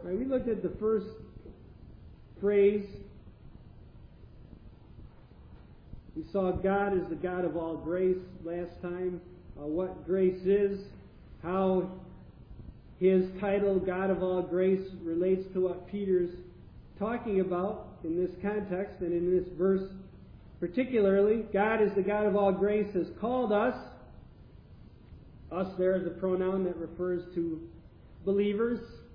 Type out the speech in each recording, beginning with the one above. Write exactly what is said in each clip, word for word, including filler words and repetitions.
Right, we looked at the first phrase. We saw God is the God of all grace last time. Uh, what grace is, how his title, God of all grace, relates to what Peter's talking about in this context and in this verse particularly. God is the God of all grace has called us. Us there is a pronoun that refers to believers.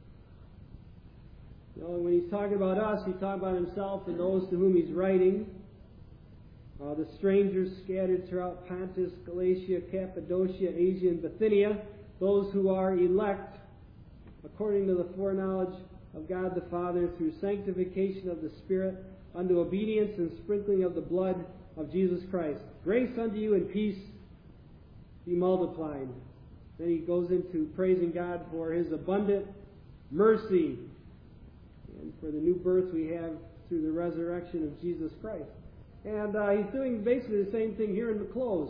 You know, when he's talking about us, he's talking about himself and those to whom he's writing. Uh, the strangers scattered throughout Pontus, Galatia, Cappadocia, Asia, and Bithynia, those who are elect according to the foreknowledge of God the Father through sanctification of the Spirit unto obedience and sprinkling of the blood of Jesus Christ. Grace unto you and peace be multiplied. Then he goes into praising God for his abundant mercy and for the new birth we have through the resurrection of Jesus Christ. And uh, he's doing basically the same thing here in the close.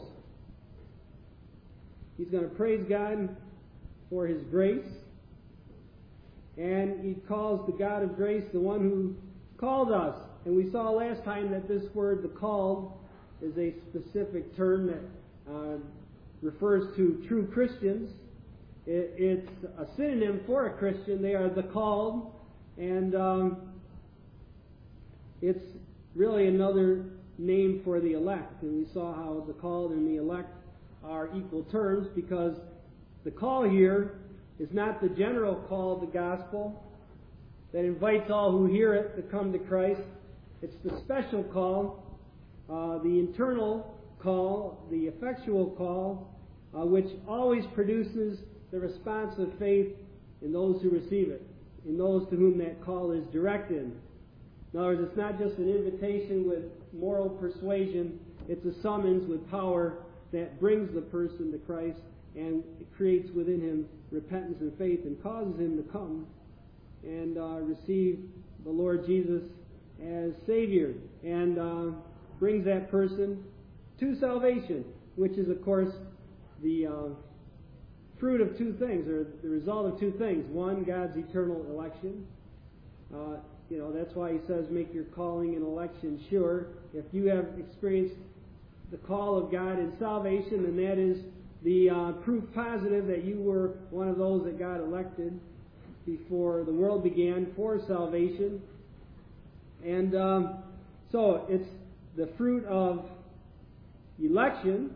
He's going to praise God for his grace. And he calls the God of grace the one who called us. And we saw last time that this word, the called, is a specific term that uh, refers to true Christians. It, it's a synonym for a Christian. They are the called. And um, it's really another name for the elect. And we saw how the called and the elect are equal terms, because the call here is not the general call of the gospel that invites all who hear it to come to Christ. It's the special call, uh, the internal call, the effectual call, uh, which always produces the response of faith in those who receive it, in those to whom that call is directed. In other words, it's not just an invitation with moral persuasion, it's a summons with power that brings the person to Christ, and it creates within him repentance and faith and causes him to come and uh, receive the Lord Jesus as Savior, and uh, brings that person to salvation, which is, of course, the uh, fruit of two things, or the result of two things. One, God's eternal election. Uh, you know, that's why he says, make your calling and election sure. If you have experienced the call of God in salvation, then that is the uh, proof positive that you were one of those that God elected before the world began for salvation. And um, so it's the fruit of election,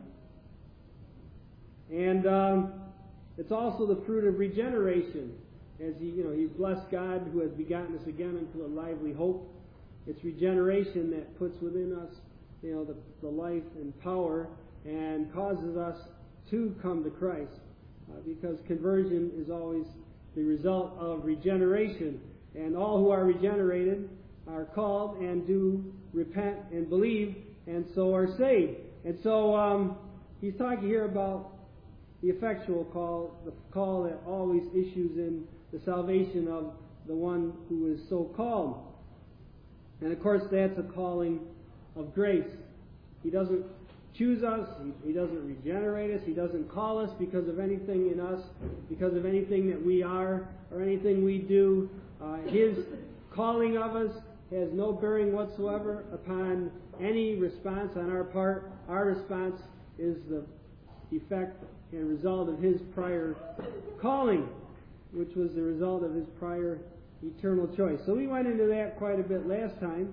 and um, it's also the fruit of regeneration. As he, you know, he's blessed God who has begotten us again unto a lively hope. It's regeneration that puts within us, you know, the, the life and power and causes us to come to Christ, uh, because conversion is always the result of regeneration, and all who are regenerated are called and do repent and believe, and so are saved. And so um, he's talking here about the effectual call, the call that always issues in the salvation of the one who is so called. And of course, that's a calling of grace. He doesn't choose us, he, he doesn't regenerate us, he doesn't call us because of anything in us, because of anything that we are or anything we do. Uh, his calling of us has no bearing whatsoever upon any response on our part. Our response is the effect and result of his prior calling, which was the result of his prior eternal choice. So we went into that quite a bit last time.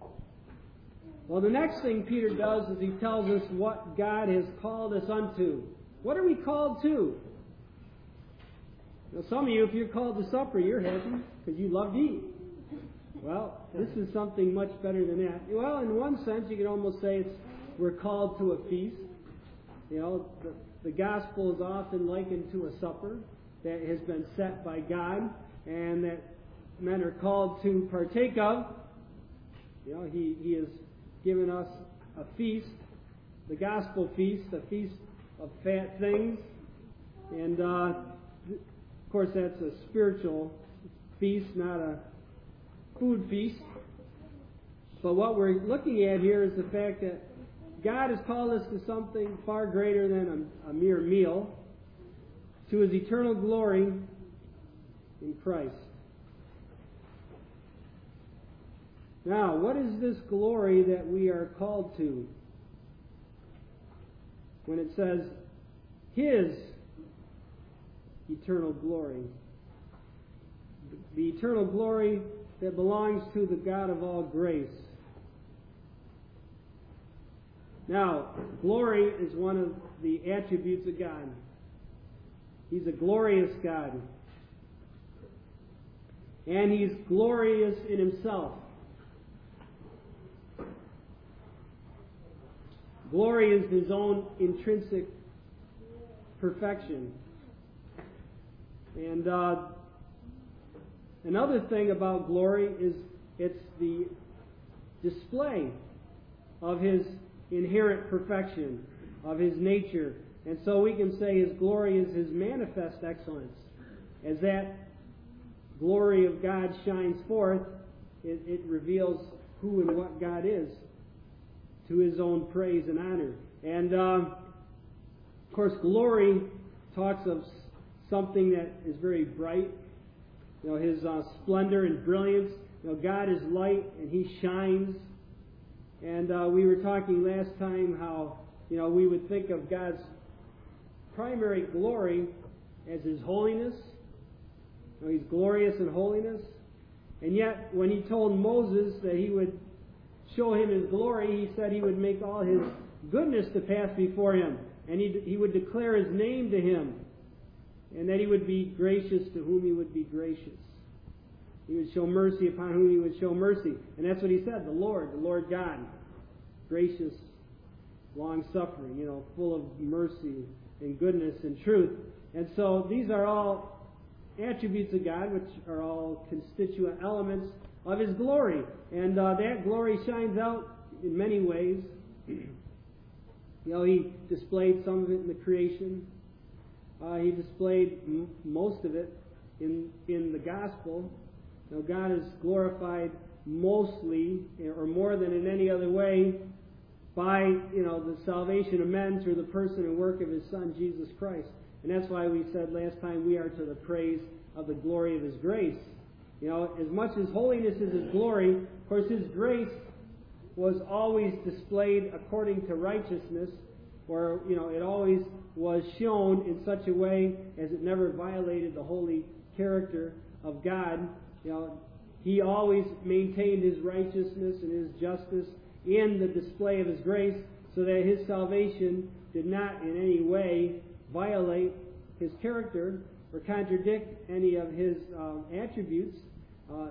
Well, the next thing Peter does is he tells us what God has called us unto. What are we called to? Now, some of you, if you're called to supper, you're happy because you love to eat. Well, this is something much better than that. Well, in one sense, you could almost say it's we're called to a feast. You know, the, the gospel is often likened to a supper that has been set by God and that men are called to partake of. You know, he, he has given us a feast, the gospel feast, a feast of fat things. And, uh, of course, that's a spiritual feast, not a food feast. But what we're looking at here is the fact that God has called us to something far greater than a, a mere meal, to his eternal glory in Christ. Now, what is this glory that we are called to? When it says, His eternal glory. The eternal glory that belongs to the God of all grace. Now, glory is one of the attributes of God. He's a glorious God. And He's glorious in Himself. Glory is His own intrinsic perfection. And uh, another thing about glory is it's the display of His inherent perfection, of His nature. And so we can say His glory is His manifest excellence. As that glory of God shines forth, it, it reveals who and what God is to His own praise and honor. And, um, of course, glory talks of something that is very bright. You know, His uh, splendor and brilliance. You know, God is light and He shines. And uh, we were talking last time how, you know, we would think of God's primary glory as His holiness. You know, He's glorious in holiness. And yet, when He told Moses that He would show him His glory, He said He would make all His goodness to pass before him. And he, he would declare His name to him. And that He would be gracious to whom He would be gracious. He would show mercy upon whom He would show mercy. And that's what He said, the Lord, the Lord God. Gracious, long-suffering, you know, full of mercy and goodness and truth. And so these are all attributes of God, which are all constituent elements of His glory. And uh, that glory shines out in many ways. You know, He displayed some of it in the creation. Uh, he displayed m- most of it in in the gospel. You know, God is glorified mostly, or more than in any other way, by, you know, the salvation of men through the person and work of His Son, Jesus Christ. And that's why we said last time we are to the praise of the glory of His grace. You know, as much as holiness is His glory, of course His grace was always displayed according to righteousness, or, you know, it always was shown in such a way as it never violated the holy character of God. You know, He always maintained His righteousness and His justice in the display of His grace, so that His salvation did not in any way violate His character or contradict any of His um, attributes. Uh,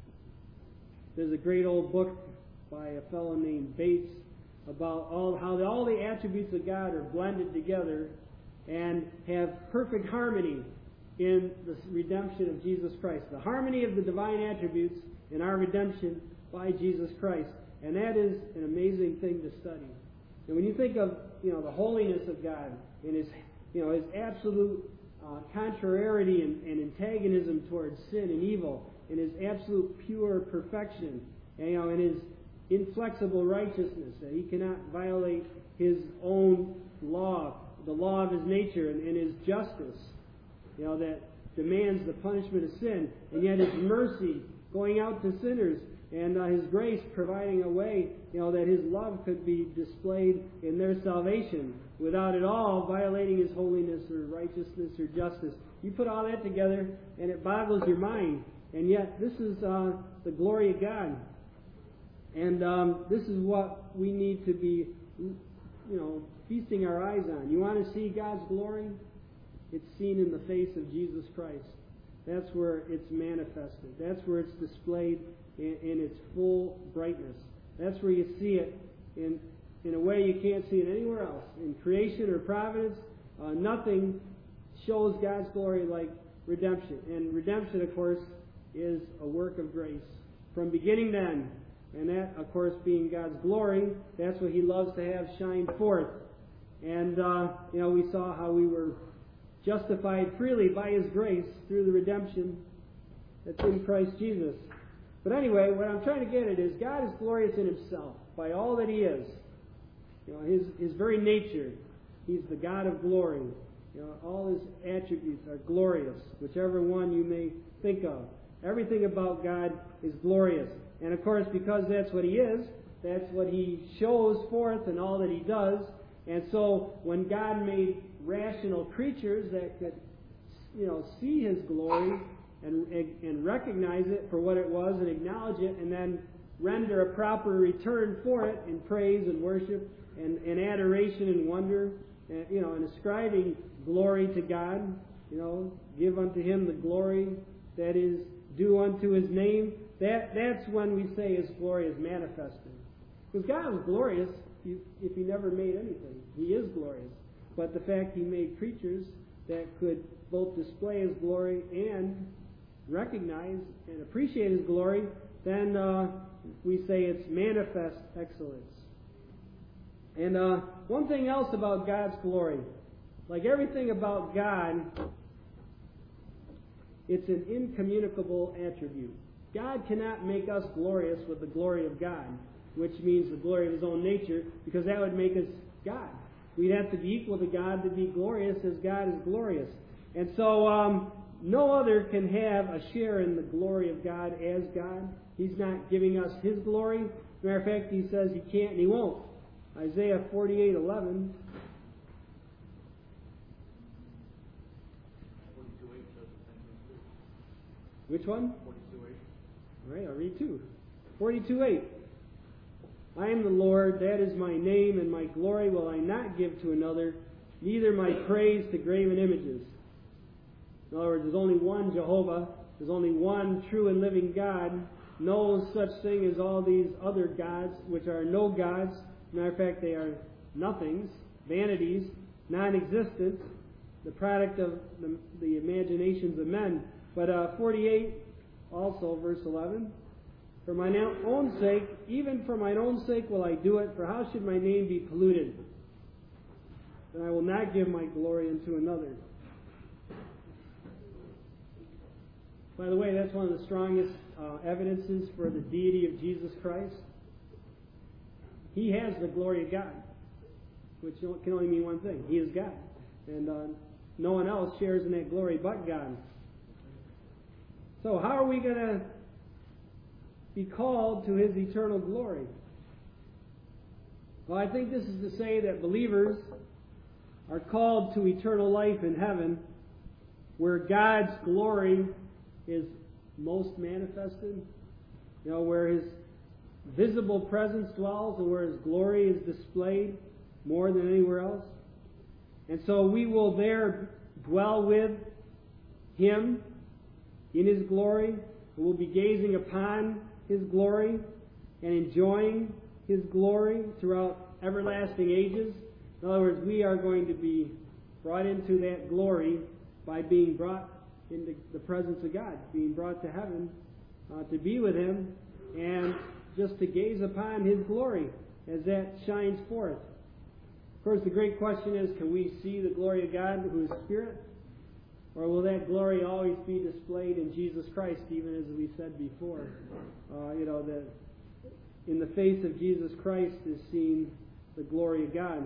there's a great old book by a fellow named Bates about all how the, all the attributes of God are blended together and have perfect harmony in the redemption of Jesus Christ. The harmony of the divine attributes in our redemption by Jesus Christ. And that is an amazing thing to study. And when you think of, you know, the holiness of God and His, you know, His absolute uh, contrariety and, and antagonism towards sin and evil, and His absolute pure perfection, and, you know, and His inflexible righteousness, that He cannot violate His own law, the law of His nature, and, and His justice, you know, that demands the punishment of sin, and yet His mercy going out to sinners, and uh, His grace providing a way, you know, that His love could be displayed in their salvation without at all violating His holiness or righteousness or justice. You put all that together, and it boggles your mind. And yet, this is uh, the glory of God. And um, this is what we need to be, you know, feasting our eyes on. You want to see God's glory? It's seen in the face of Jesus Christ. That's where it's manifested. That's where it's displayed in, in its full brightness. That's where you see it in in a way you can't see it anywhere else. In creation or providence, uh, nothing shows God's glory like redemption. And redemption, of course, is a work of grace from beginning to end. And that, of course, being God's glory, that's what He loves to have shine forth. And, uh, you know, we saw how we were justified freely by His grace through the redemption that's in Christ Jesus. But anyway, what I'm trying to get at is God is glorious in Himself by all that He is. You know, His His very nature. He's the God of glory. You know, all His attributes are glorious, whichever one you may think of. Everything about God is glorious. And of course, because that's what He is, that's what He shows forth in all that He does. And so, when God made rational creatures that could, you know, see His glory and, and, and recognize it for what it was and acknowledge it, and then render a proper return for it in praise and worship and, and adoration and wonder, and, you know, and ascribing glory to God, you know, give unto Him the glory that is due unto His name. That that's when we say His glory is manifested. Because God was glorious if He never made anything. He is glorious. But the fact He made creatures that could both display His glory and recognize and appreciate His glory, then uh, we say it's manifest excellence. And uh, one thing else about God's glory, like everything about God, it's an incommunicable attribute. God cannot make us glorious with the glory of God, which means the glory of His own nature, because that would make us God. We'd have to be equal to God to be glorious as God is glorious. And so um, no other can have a share in the glory of God as God. He's not giving us His glory. Matter of fact, He says He can't and He won't. Isaiah forty-eight eleven. Which one? forty-two eight. All right, I'll read two. forty-two eight. I am the Lord, that is my name, and my glory will I not give to another, neither my praise to graven images. In other words, there's only one Jehovah, there's only one true and living God, no such thing as all these other gods, which are no gods. Matter of fact, they are nothings, vanities, non-existent, the product of the, the imaginations of men. But uh, forty-eight, also verse eleven, for mine own sake, even for mine own sake will I do it, for how should my name be polluted? And I will not give my glory unto another. By the way, that's one of the strongest uh, evidences for the deity of Jesus Christ. He has the glory of God, which can only mean one thing. He is God. And uh, no one else shares in that glory but God. So how are we going to be called to His eternal glory? Well, I think this is to say that believers are called to eternal life in heaven, where God's glory is most manifested, you know, where His visible presence dwells and where His glory is displayed more than anywhere else. And so we will there dwell with Him in His glory, and we'll be gazing upon His glory and enjoying His glory throughout everlasting ages. In other words, we are going to be brought into that glory by being brought into the presence of God, being brought to heaven uh, to be with Him and just to gaze upon His glory as that shines forth. Of course, the great question is, can we see the glory of God who is Spirit? Or will that glory always be displayed in Jesus Christ, even as we said before? Uh, you know, that in the face of Jesus Christ is seen the glory of God.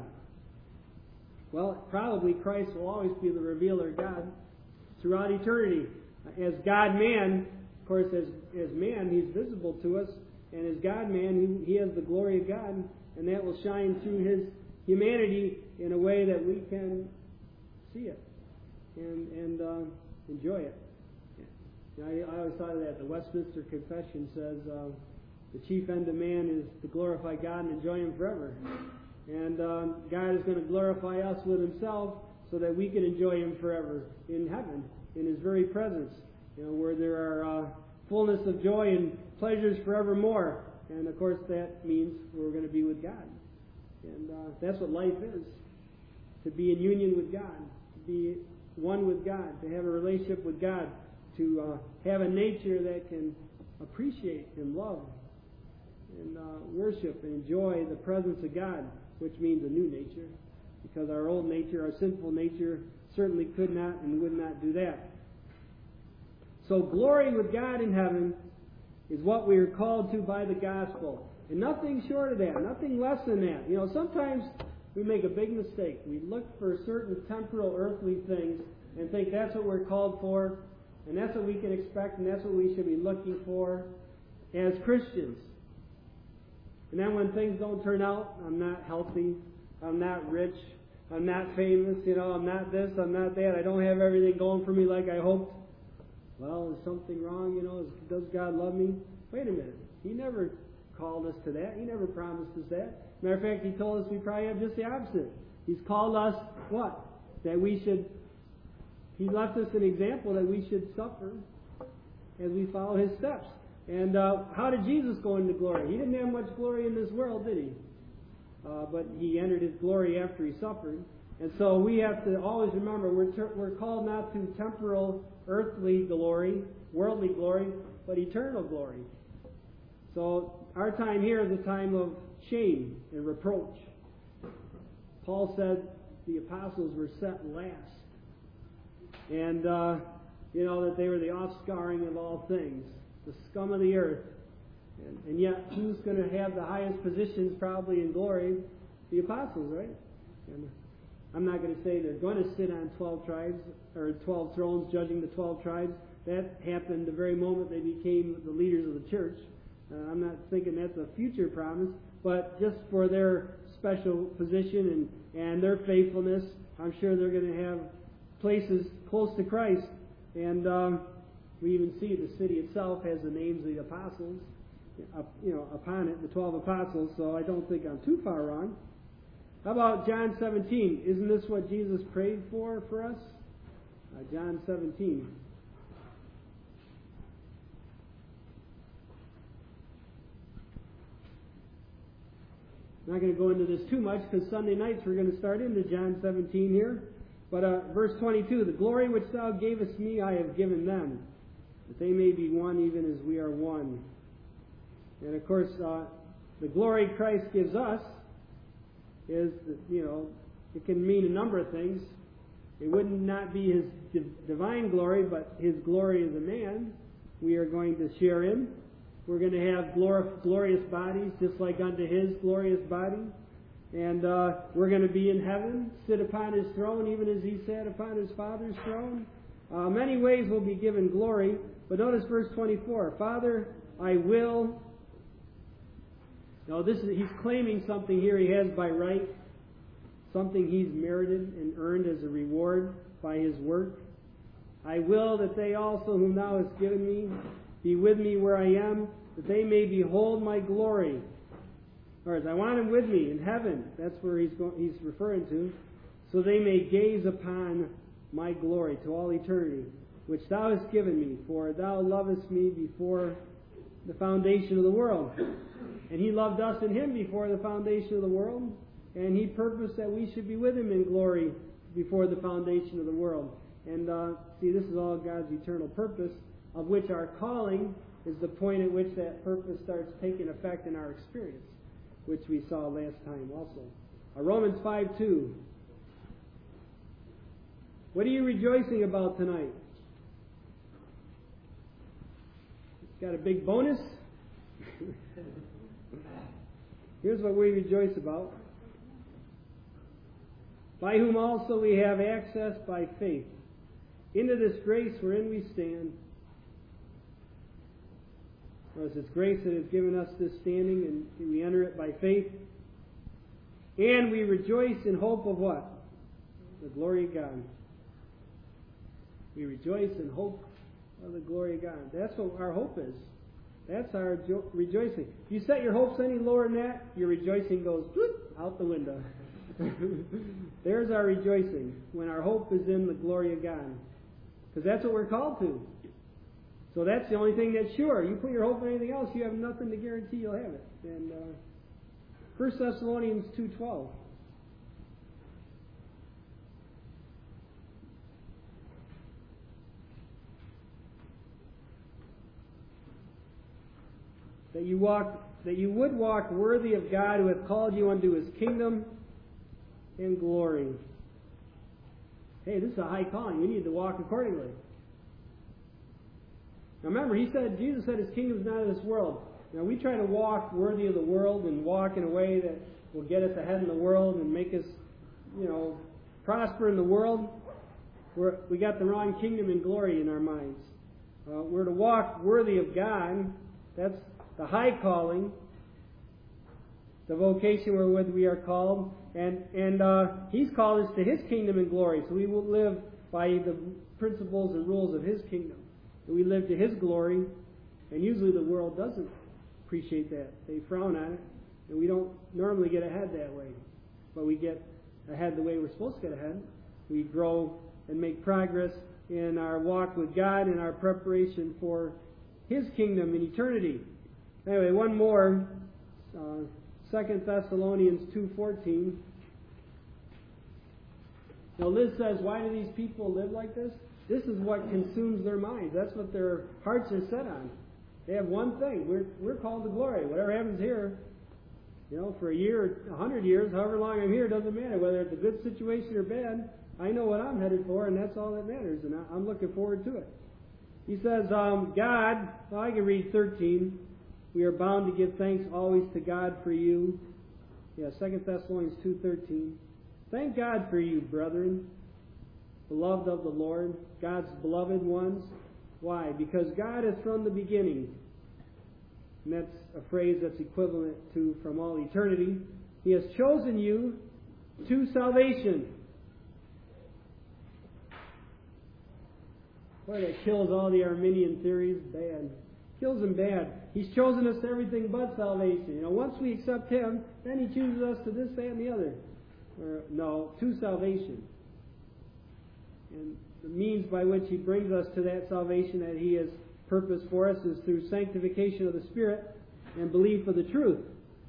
Well, probably Christ will always be the revealer of God throughout eternity. As God-man, of course, as, as man, He's visible to us. And as God-man, he, he has the glory of God, and that will shine through His humanity in a way that we can see it and, and uh, enjoy it. Yeah. I, I always thought of that. The Westminster Confession says uh, the chief end of man is to glorify God and enjoy Him forever. And uh, God is going to glorify us with Himself so that we can enjoy Him forever in heaven, in His very presence, you know, where there are uh, fullness of joy and pleasures forevermore. And of course that means we're going to be with God. And uh, that's what life is. To be in union with God. To be one with God. To have a relationship with God. To uh, have a nature that can appreciate and love and uh, worship and enjoy the presence of God, which means a new nature. Because our old nature, our sinful nature, certainly could not and would not do that. So glory with God in heaven is what we are called to by the gospel. And nothing short of that, nothing less than that. You know, sometimes we make a big mistake. We look for certain temporal, earthly things and think that's what we're called for, and that's what we can expect, and that's what we should be looking for. as Christians. And then when things don't turn out, I'm not healthy, I'm not rich, I'm not famous, you know, I'm not this, I'm not that, I don't have everything going for me like I hoped. Well, is something wrong, you know, is, does God love me? Wait a minute, He never called us to that, He never promised us that. Matter of fact, He told us we probably have just the opposite. He's called us, what? That we should, He left us an example that we should suffer as we follow His steps. And uh, how did Jesus go into glory? He didn't have much glory in this world, did He? Uh, but He entered His glory after He suffered. And so we have to always remember we're, ter- we're called not to temporal, earthly glory, worldly glory, but eternal glory. So our time here is a time of shame and reproach. Paul said the apostles were set last. And, uh, you know, that they were the offscouring of all things, the scum of the earth. And, and yet, who's going to have the highest positions probably in glory? The apostles, right? And I'm not going to say they're going to sit on twelve tribes, or twelve thrones judging the twelve tribes. That happened the very moment they became the leaders of the church. Uh, I'm not thinking that's a future promise, but just for their special position and, and their faithfulness, I'm sure they're going to have places close to Christ. And um, we even see the city itself has the names of the apostles, uh, you know, upon it, the twelve apostles, so I don't think I'm too far wrong. How about John seventeen? Isn't this what Jesus prayed for for us? Uh, John seventeen. I'm not going to go into this too much because Sunday nights we're going to start into John seventeen here. But uh, verse twenty-two, the glory which thou gavest me I have given them, that they may be one even as we are one. And of course, uh, the glory Christ gives us is, that, you know, it can mean a number of things. It would not be His div- divine glory, but His glory as a man we are going to share in. We're going to have glor- glorious bodies just like unto His glorious body. And uh, we're going to be in heaven, sit upon His throne, even as He sat upon His Father's throne. Uh, many ways we'll be given glory. But notice verse twenty-four. Father, I will. Now this is, He's claiming something here He has by right. Something He's merited and earned as a reward by His work. I will that they also whom Thou hast given me be with me where I am, that they may behold my glory. Or I want them with me in heaven. That's where he's go, he's referring to. So they may gaze upon my glory to all eternity, which Thou hast given me. For Thou lovest me before the foundation of the world. And He loved us in Him before the foundation of the world. And He purposed that we should be with Him in glory before the foundation of the world. And uh, see, this is all God's eternal purpose, of which our calling is the point at which that purpose starts taking effect in our experience, which we saw last time also. Uh, Romans five two. What are you rejoicing about tonight? Got a big bonus? Here's what we rejoice about. By whom also we have access by faith into this grace wherein we stand. Well, it's His grace that has given us this standing, and we enter it by faith. And we rejoice in hope of what? The glory of God. We rejoice in hope of the glory of God. That's what our hope is. That's our jo- rejoicing. If you set your hopes any lower than that, your rejoicing goes whoop, out the window. There's our rejoicing, when our hope is in the glory of God. Because that's what we're called to. So that's the only thing that's sure. You put your hope in anything else, you have nothing to guarantee you'll have it. And uh, First Thessalonians two twelve. That you walk, that you would walk worthy of God who hath called you unto His kingdom and glory. Hey, this is a high calling. We need to walk accordingly. Now remember, He said, Jesus said His kingdom is not of this world. Now we try to walk worthy of the world and walk in a way that will get us ahead in the world and make us, you know, prosper in the world. We're, we got the wrong kingdom and glory in our minds. Uh, we're to walk worthy of God. That's the high calling, the vocation wherewith we are called, and and uh, He's called us to His kingdom and glory. So we will live by the principles and rules of His kingdom. And we live to His glory, and usually the world doesn't appreciate that. They frown on it, and we don't normally get ahead that way. But we get ahead the way we're supposed to get ahead. We grow and make progress in our walk with God and our preparation for His kingdom in eternity. Anyway, one more. Uh, Second Thessalonians two fourteen. Now Liz says, why do these people live like this? This is what consumes their minds. That's what their hearts are set on. They have one thing. We're we're called to glory. Whatever happens here, you know, for a year, a hundred years, however long I'm here, doesn't matter. Whether it's a good situation or bad, I know what I'm headed for, and that's all that matters, and I'm looking forward to it. He says, um, God, well, I can read thirteen. We are bound to give thanks always to God for you. Yeah, Second Thessalonians two thirteen. Thank God for you, brethren, beloved of the Lord, God's beloved ones. Why? Because God is from the beginning. And that's a phrase that's equivalent to from all eternity. He has chosen you to salvation. Boy, that kills all the Arminian theories. Bad. Kills them bad. He's chosen us to everything but salvation. You know, once we accept Him, then He chooses us to this, that, and the other. Or, no, to salvation. And the means by which He brings us to that salvation that He has purposed for us is through sanctification of the Spirit and belief of the truth.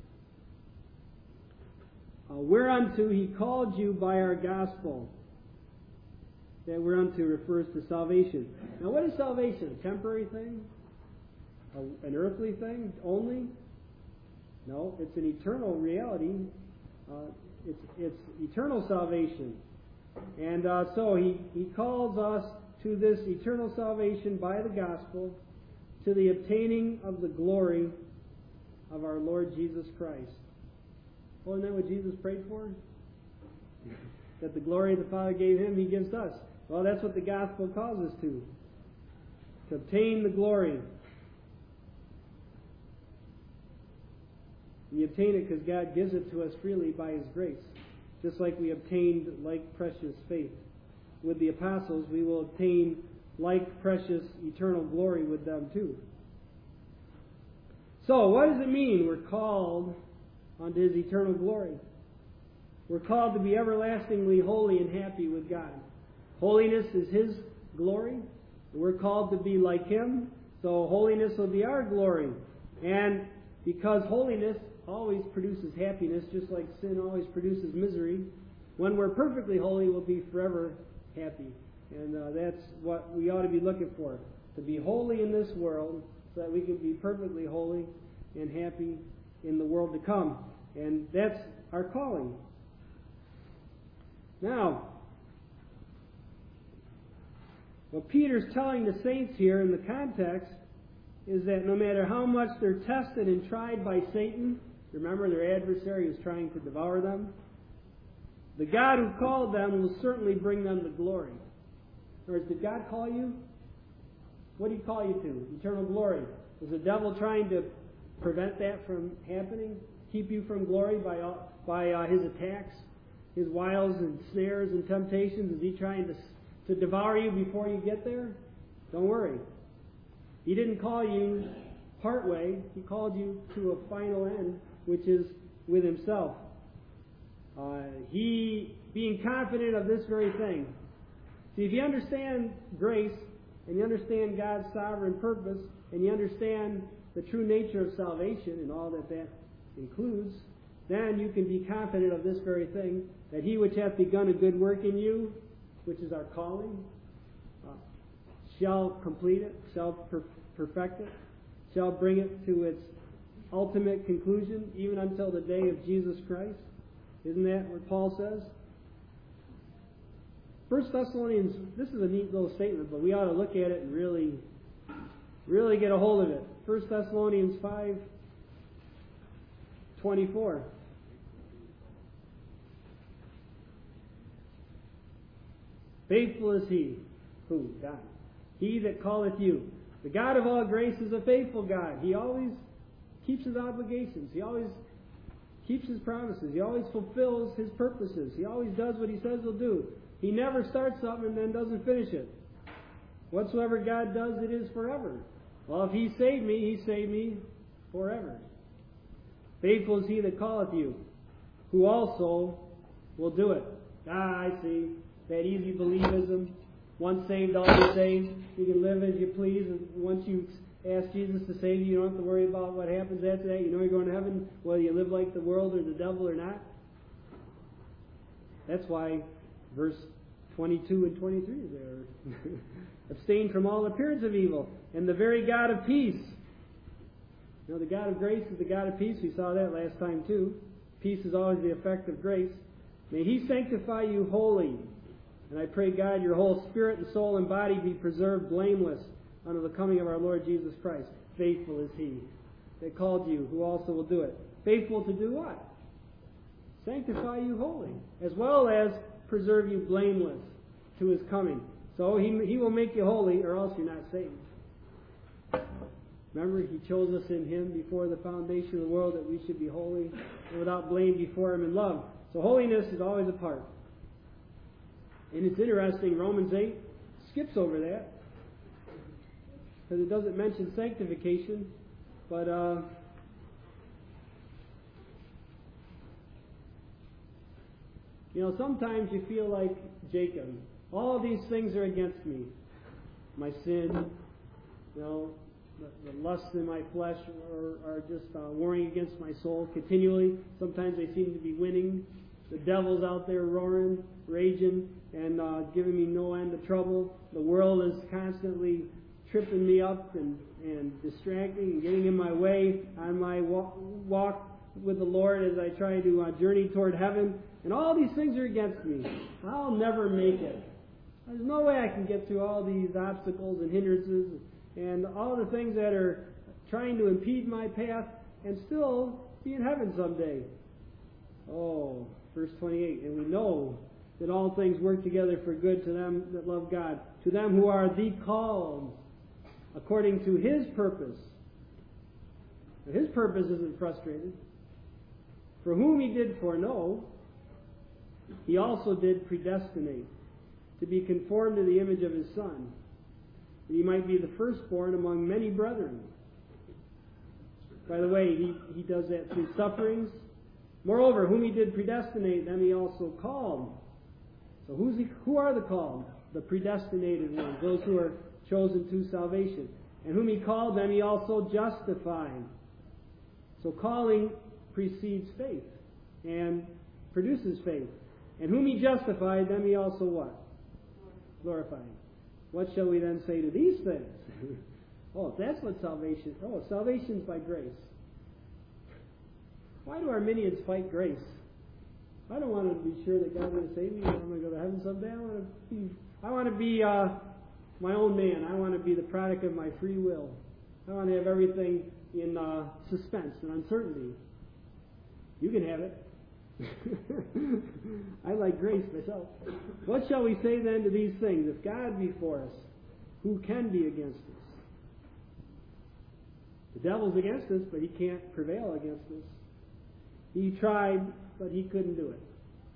Uh, whereunto He called you by our gospel. That whereunto refers to salvation. Now, what is salvation? A temporary thing? A, an earthly thing only? No, it's an eternal reality. Uh, it's, it's eternal salvation. And uh, so he, he calls us to this eternal salvation by the gospel, to the obtaining of the glory of our Lord Jesus Christ. Well, isn't that what Jesus prayed for? That the glory the Father gave Him, He gives us. Well, that's what the gospel calls us to. To obtain the glory. We obtain it because God gives it to us freely by His grace. Just like we obtained like precious faith with the apostles, we will obtain like precious eternal glory with them too. So, what does it mean we're called unto His eternal glory? We're called to be everlastingly holy and happy with God. Holiness is His glory. We're called to be like Him, so holiness will be our glory. And because holiness always produces happiness, just like sin always produces misery, when we're perfectly holy, we'll be forever happy. And uh, that's what we ought to be looking for, to be holy in this world so that we can be perfectly holy and happy in the world to come. And that's our calling. Now, what Peter's telling the saints here in the context is that no matter how much they're tested and tried by Satan, remember their adversary is trying to devour them, the God who called them will certainly bring them the glory. In other words, did God call you? What did He call you to? Eternal glory. Was the devil trying to prevent that from happening? Keep you from glory by, by uh, his attacks, his wiles and snares and temptations? Is he trying to, to devour you before you get there? Don't worry. He didn't call you partway. He called you to a final end, which is with Himself. Uh, he, being confident of this very thing. See, if you understand grace, and you understand God's sovereign purpose, and you understand the true nature of salvation and all that that includes, then you can be confident of this very thing, that He which hath begun a good work in you, which is our calling, uh, shall complete it, shall per- perfect it, shall bring it to its ultimate conclusion, even until the day of Jesus Christ. Isn't that what Paul says? First Thessalonians, this is a neat little statement, but we ought to look at it and really, really get a hold of it. First Thessalonians five twenty-four. Faithful is He. Who? God. He that calleth you. The God of all grace is a faithful God. He always keeps his obligations. He always keeps his promises. He always fulfills his purposes. He always does what he says he'll do. He never starts something and then doesn't finish it. Whatsoever God does, it is forever. Well, if he saved me, he saved me forever. Faithful is he that calleth you, who also will do it. Ah, I see. That easy believism. Once saved, always saved. You can live as you please. And once you ask Jesus to save you, you don't have to worry about what happens after that. You know you're going to heaven, whether you live like the world or the devil or not. That's why verse twenty-two and twenty-three is there. Abstain from all appearance of evil, and the very God of peace. You know, the God of grace is the God of peace. We saw that last time too. Peace is always the effect of grace. May he sanctify you wholly. And I pray, God, your whole spirit and soul and body be preserved blameless unto the coming of our Lord Jesus Christ. Faithful is he that called you, who also will do it. Faithful to do what? Sanctify you wholly, as well as preserve you blameless to his coming. So he, he will make you holy, or else you're not saved. Remember, he chose us in him before the foundation of the world that we should be holy and without blame before him in love. So holiness is always a part. And it's interesting, Romans eight skips over that, because it doesn't mention sanctification, but uh, you know, sometimes you feel like Jacob. All these things are against me. My sin, you know, the, the lusts in my flesh are, are just uh, warring against my soul continually. Sometimes they seem to be winning. The devil's out there roaring, raging, and uh, giving me no end of trouble. The world is constantly tripping me up and, and distracting and getting in my way on my walk, walk with the Lord as I try to uh, journey toward heaven. And all these things are against me. I'll never make it. There's no way I can get through all these obstacles and hindrances and all the things that are trying to impede my path and still be in heaven someday. Oh, verse twenty-eight, and we know that all things work together for good to them that love God, to them who are the called according to his purpose. And his purpose isn't frustrated. For whom he did foreknow, he also did predestinate to be conformed to the image of his Son, that he might be the firstborn among many brethren. By the way, he, he does that through sufferings. Moreover, whom he did predestinate, them he also called. So who's he, who are the called? The predestinated ones, those who are chosen to salvation. And whom he called, them he also justified. So calling precedes faith and produces faith. And whom he justified, them he also what? Glorified. What shall we then say to these things? Oh, that's what salvation... Oh, salvation's by grace. Why do Arminians fight grace? I don't want to be sure that God's going to save me. I'm going to go to heaven someday. I want to be, I want to be uh, my own man. I want to be the product of my free will. I want to have everything in uh, suspense and uncertainty. You can have it. I like grace myself. What shall we say then to these things? If God be for us, who can be against us? The devil's against us, but he can't prevail against us. He tried, but he couldn't do it.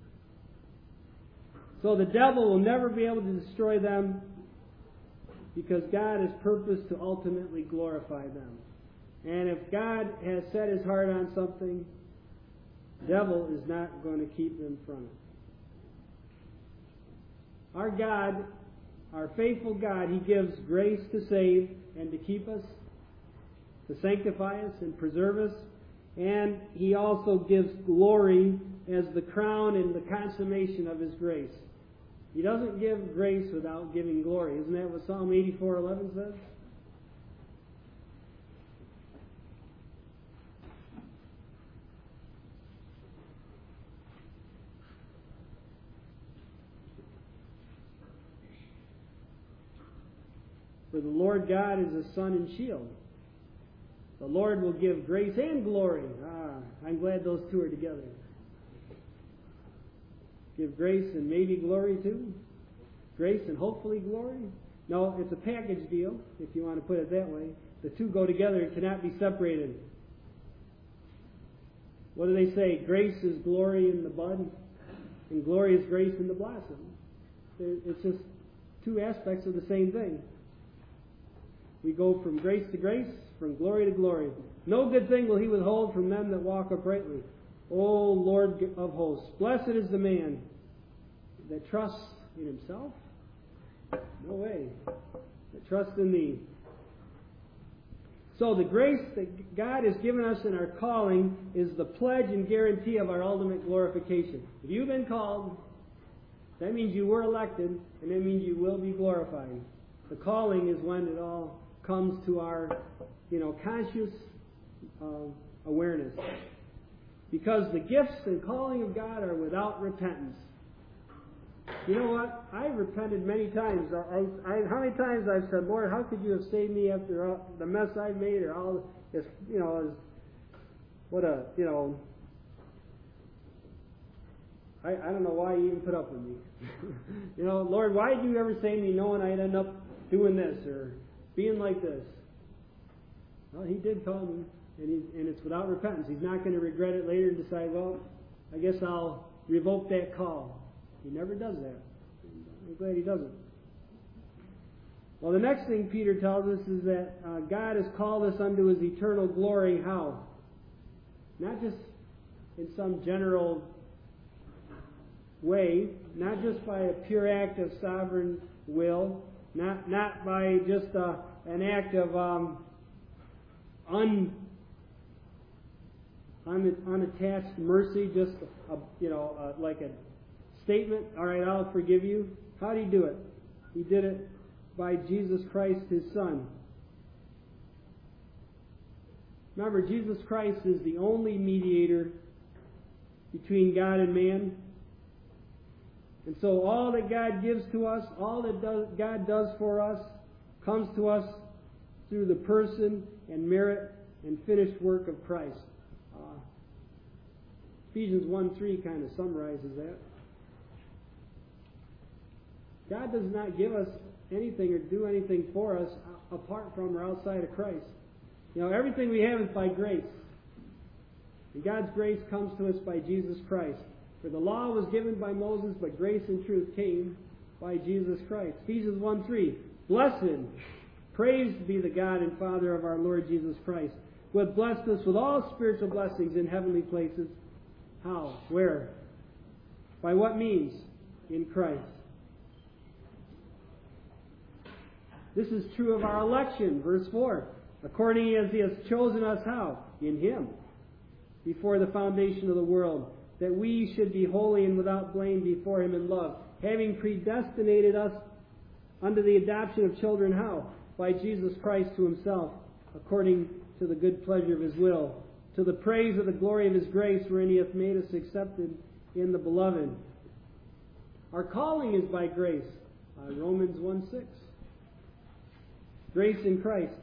So the devil will never be able to destroy them, because God has purposed to ultimately glorify them. And if God has set his heart on something, the devil is not going to keep them from it. Our God, our faithful God, he gives grace to save and to keep us, to sanctify us and preserve us. And he also gives glory as the crown and the consummation of his grace. He doesn't give grace without giving glory. Isn't that what Psalm eighty-four eleven says? For the Lord God is a sun and shield. The Lord will give grace and glory. Ah, I'm glad those two are together. Give grace and maybe glory too. Grace and hopefully glory. No, it's a package deal, if you want to put it that way. The two go together and cannot be separated. What do they say? Grace is glory in the bud, and glory is grace in the blossom. It's just two aspects of the same thing. We go from grace to grace, from glory to glory. No good thing will he withhold from them that walk uprightly. O Lord of hosts, blessed is the man that trusts in himself. No way. That trusts in thee. So the grace that God has given us in our calling is the pledge and guarantee of our ultimate glorification. If you've been called, that means you were elected, and that means you will be glorified. The calling is when it all comes to our, you know, conscious uh, awareness. Because the gifts and calling of God are without repentance. You know what? I've repented many times. I, I, how many times I've said, Lord, how could you have saved me after all, the mess I've made, or all this, you know, as, what a, you know, I, I don't know why you even put up with me. You know, Lord, why did you ever save me knowing I'd end up doing this or being like this? Well, he did call me, and, he, and it's without repentance. He's not going to regret it later and decide, well, I guess I'll revoke that call. He never does that. I'm glad he doesn't. Well, the next thing Peter tells us is that uh, God has called us unto His eternal glory. How? Not just in some general way, not just by a pure act of sovereign will, not not by just uh, an act of um, un, un unattached mercy, just a, you know uh, like a statement. All right, I'll forgive you. How did He do it? He did it by Jesus Christ, His Son. Remember, Jesus Christ is the only mediator between God and man. And so all that God gives to us, all that does, God does for us, comes to us through the person and merit and finished work of Christ. Uh, Ephesians one three kind of summarizes that. God does not give us anything or do anything for us apart from or outside of Christ. You know, everything we have is by grace. And God's grace comes to us by Jesus Christ. For the law was given by Moses, but grace and truth came by Jesus Christ. Ephesians one three. Blessed, praised be the God and Father of our Lord Jesus Christ, who hath blessed us with all spiritual blessings in heavenly places. How? Where? By what means? In Christ. This is true of our election, verse four. According as He has chosen us, how? In Him, before the foundation of the world, that we should be holy and without blame before Him in love, having predestinated us unto the adoption of children, how? By Jesus Christ to Himself, according to the good pleasure of His will, to the praise of the glory of His grace, wherein He hath made us accepted in the Beloved. Our calling is by grace. Uh, Romans one six. Grace in Christ.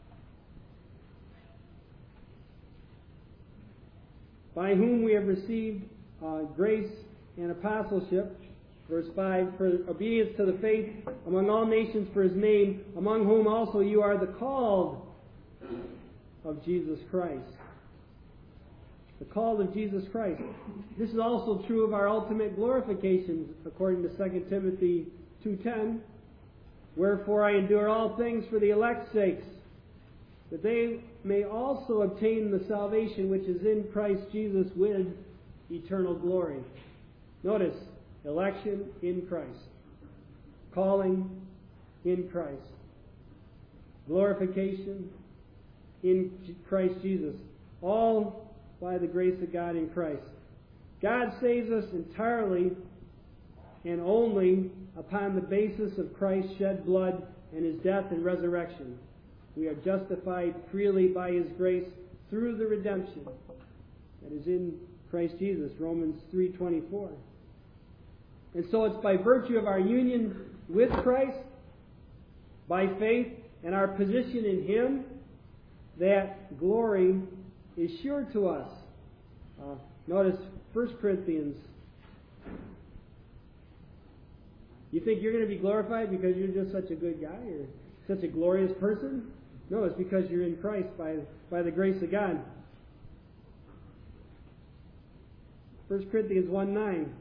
By whom we have received uh, grace and apostleship, verse five, for obedience to the faith among all nations for His name, among whom also you are the called of Jesus Christ. The called of Jesus Christ. This is also true of our ultimate glorification, according to Second Timothy two ten. Wherefore I endure all things for the elect's sakes, that they may also obtain the salvation which is in Christ Jesus with eternal glory. Notice, election in Christ. Calling in Christ. Glorification in Christ Jesus. All by the grace of God in Christ. God saves us entirely and only upon the basis of Christ's shed blood and His death and resurrection. We are justified freely by His grace through the redemption that is in Christ Jesus, Romans three twenty-four. And so it's by virtue of our union with Christ, by faith and our position in Him, that glory is sure to us. Uh, notice First Corinthians. You think you're going to be glorified because you're just such a good guy or such a glorious person? No, it's because you're in Christ by, by the grace of God. First Corinthians one nine.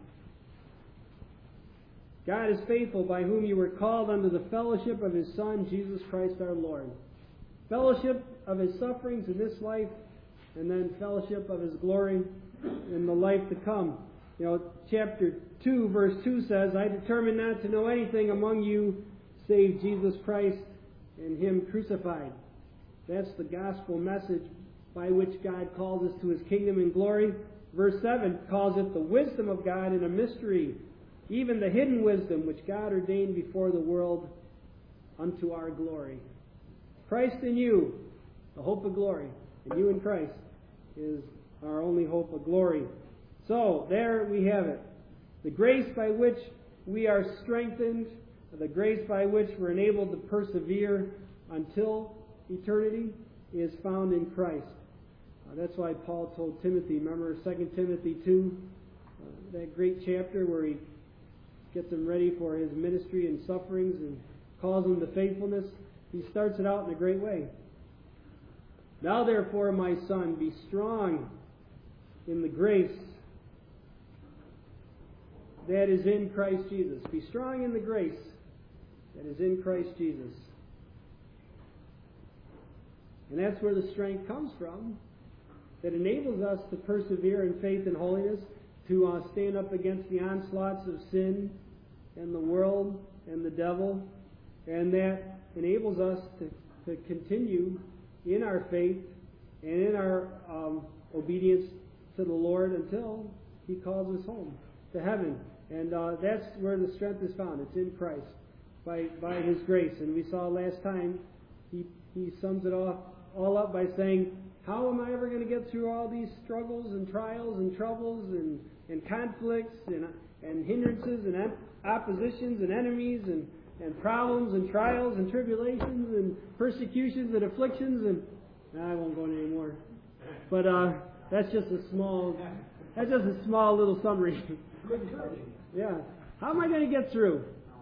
God is faithful, by whom you were called unto the fellowship of His Son, Jesus Christ our Lord. Fellowship of His sufferings in this life, and then fellowship of His glory in the life to come. You know, chapter two, verse two says, I determined not to know anything among you save Jesus Christ and Him crucified. That's the gospel message by which God calls us to His kingdom and glory. Verse seven calls it the wisdom of God in a mystery, even the hidden wisdom which God ordained before the world unto our glory. Christ in you, the hope of glory. And you in Christ is our only hope of glory. So, there we have it. The grace by which we are strengthened, the grace by which we're enabled to persevere until eternity, is found in Christ. Uh, that's why Paul told Timothy, remember Second Timothy two, uh, that great chapter where he gets him ready for his ministry and sufferings and calls him to faithfulness. He starts it out in a great way. Now therefore, my son, be strong in the grace that is in Christ Jesus. Be strong in the grace that is in Christ Jesus. And that's where the strength comes from, that enables us to persevere in faith and holiness, to uh, stand up against the onslaughts of sin and the world and the devil, and that enables us to, to continue in our faith and in our um, obedience to the Lord until He calls us home to heaven. And uh, that's where the strength is found. It's in Christ, by by His grace. And we saw last time, he, he sums it all, all up by saying, how am I ever going to get through all these struggles and trials and troubles and, and conflicts and, and hindrances and oppositions and enemies and, and problems and trials and tribulations and persecutions and afflictions? And I won't go into any more. But uh, that's just a small, that's just a small little summary. Yeah. How am I going to get through?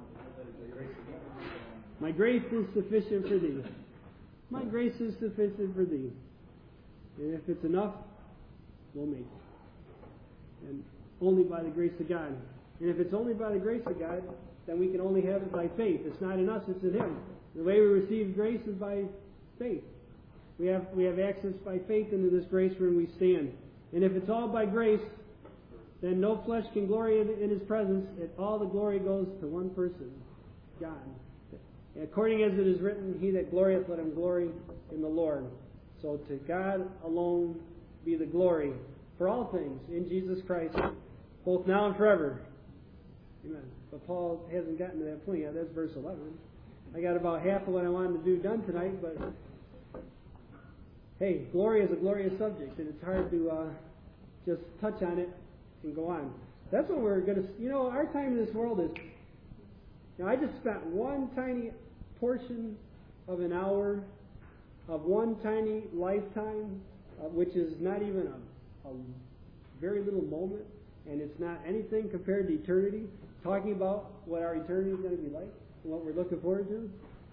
My grace is sufficient for thee. My grace is sufficient for thee. And if it's enough, we'll make it. And only by the grace of God. And if it's only by the grace of God, then we can only have it by faith. It's not in us, it's in Him. The way we receive grace is by faith. We have we have access by faith into this grace when we stand. And if it's all by grace, then no flesh can glory in, in His presence. It, all the glory goes to one person, God. According as it is written, he that glorieth, let him glory in the Lord. So to God alone be the glory for all things in Jesus Christ, both now and forever. Amen. But Paul hasn't gotten to that point yet. That's verse eleven. I got about half of what I wanted to do done tonight, but hey, glory is a glorious subject, and it's hard to uh, just touch on it and go on. That's what we're going to, you know, our time in this world is, you know, I just spent one tiny portion of an hour of one tiny lifetime, uh, which is not even a, a very little moment, and it's not anything compared to eternity, talking about what our eternity is going to be like and what we're looking forward to.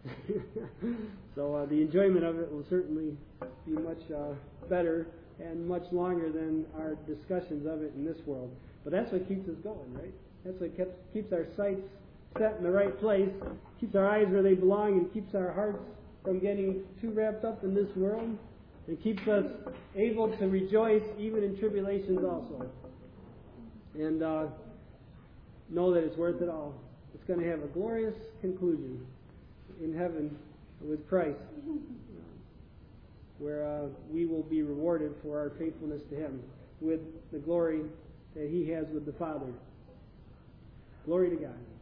So uh, the enjoyment of it will certainly be much uh, better and much longer than our discussions of it in this world. But that's what keeps us going, right? That's what keeps, keeps our sights set in the right place, keeps our eyes where they belong, and keeps our hearts from getting too wrapped up in this world, and keeps us able to rejoice even in tribulations also. And uh, know that it's worth it all. It's going to have a glorious conclusion in heaven with Christ, where uh, we will be rewarded for our faithfulness to Him with the glory that He has with the Father. Glory to God.